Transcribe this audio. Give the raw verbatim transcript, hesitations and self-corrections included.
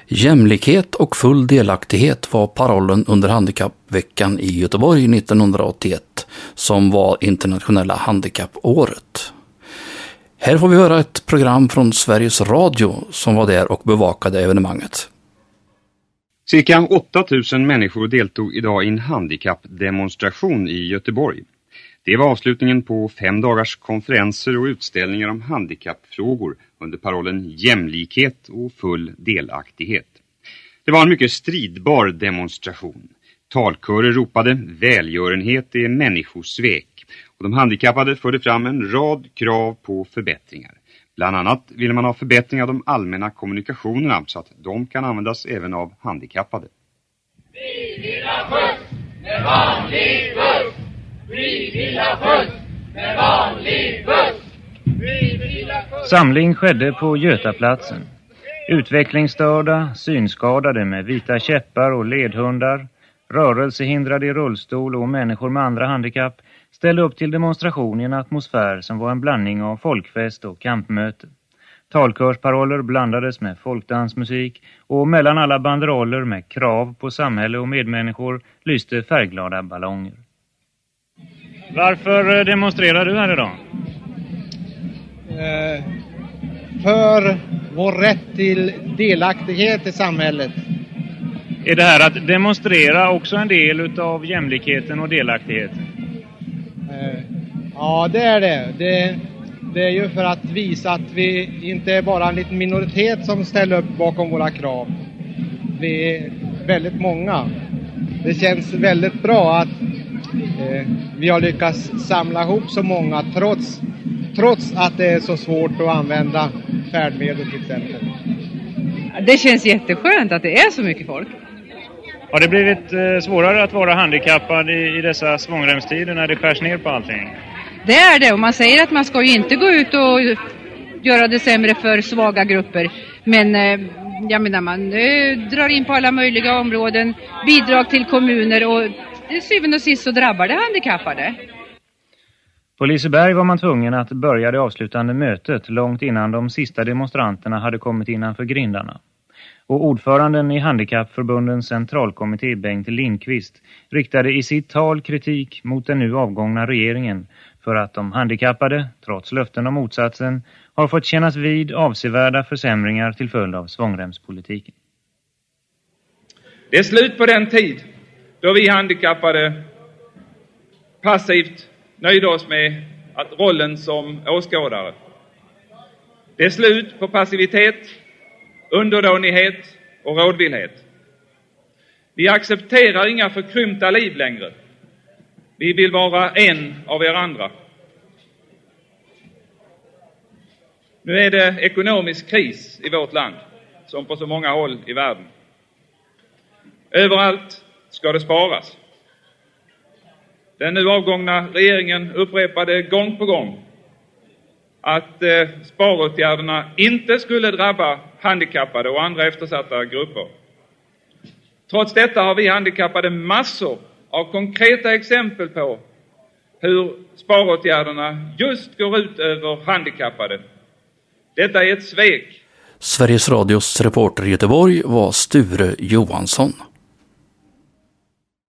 Jämlikhet och full delaktighet var parollen under handikappveckan i Göteborg nittonhundraåttioett, som var internationella handikappåret. Här får vi höra ett program från Sveriges Radio som var där och bevakade evenemanget. Cirka åtta tusen människor deltog idag i en handikappdemonstration i Göteborg. Det var avslutningen på fem dagars konferenser och utställningar om handikappfrågor under parollen jämlikhet och full delaktighet. Det var en mycket stridbar demonstration. Talkörer ropade välgörenhet är människosvek och de handikappade förde fram en rad krav på förbättringar. Bland annat ville man ha förbättring av de allmänna kommunikationerna så att de kan användas även av handikappade. Vi vill ha skjuts med vanlig buss! Vi vill ha skjuts med vanlig buss! Vi vill ha skjuts. Samling skedde på Götaplatsen. Utvecklingsstörda, synskadade med vita käppar och ledhundar, rörelsehindrade i rullstol och människor med andra handikapp ställde upp till demonstration i en atmosfär som var en blandning av folkfest och kampmöte. Talkörsparoller blandades med folkdansmusik och mellan alla banderoller med krav på samhälle och medmänniskor lyste färgglada ballonger. Varför demonstrerar du här idag? Eh, för vår rätt till delaktighet i samhället. Är det här att demonstrera också en del av jämlikheten och delaktigheten? Eh, ja, det är det. det. Det är ju för att visa att vi inte är bara en liten minoritet som ställer upp bakom våra krav. Vi är väldigt många. Det känns väldigt bra att eh, vi har lyckats samla ihop så många trots, trots att det är så svårt att använda färdmedel till exempel. Det känns jätteskönt att det är så mycket folk. Har det blivit eh, svårare att vara handikappad i, i dessa svångremstider när det skärs ner på allting? Det är det, och man säger att man ska ju inte gå ut och göra det sämre för svaga grupper. Men eh, jag menar, man eh, drar in på alla möjliga områden, bidrag till kommuner och till syvende och sist så drabbar det handikappade. På Liseberg var man tvungen att börja det avslutande mötet långt innan de sista demonstranterna hade kommit innanför grindarna. Och ordföranden i Handikappförbundens centralkommitté Bengt Lindqvist riktade i sitt tal kritik mot den nu avgångna regeringen för att de handikappade, trots löften om motsatsen, har fått kännas vid avsevärda försämringar till följd av svångremspolitiken. Det är slut på den tid då vi handikappade passivt nöjde oss med att rollen som åskådare. Det är slut på passivitet, underdånighet och rådvillhet. Vi accepterar inga förkrympta liv längre. Vi vill vara en av er andra. Nu är det ekonomisk kris i vårt land, som på så många håll i världen. Överallt ska det sparas. Den nu avgångna regeringen upprepade gång på gång att eh, sparåtgärderna inte skulle drabba handikappade och andra eftersatta grupper. Trots detta har vi handikappade massor av konkreta exempel på hur sparåtgärderna just går ut över handikappade. Detta är ett svek. Sveriges Radios reporter i Göteborg var Sture Johansson.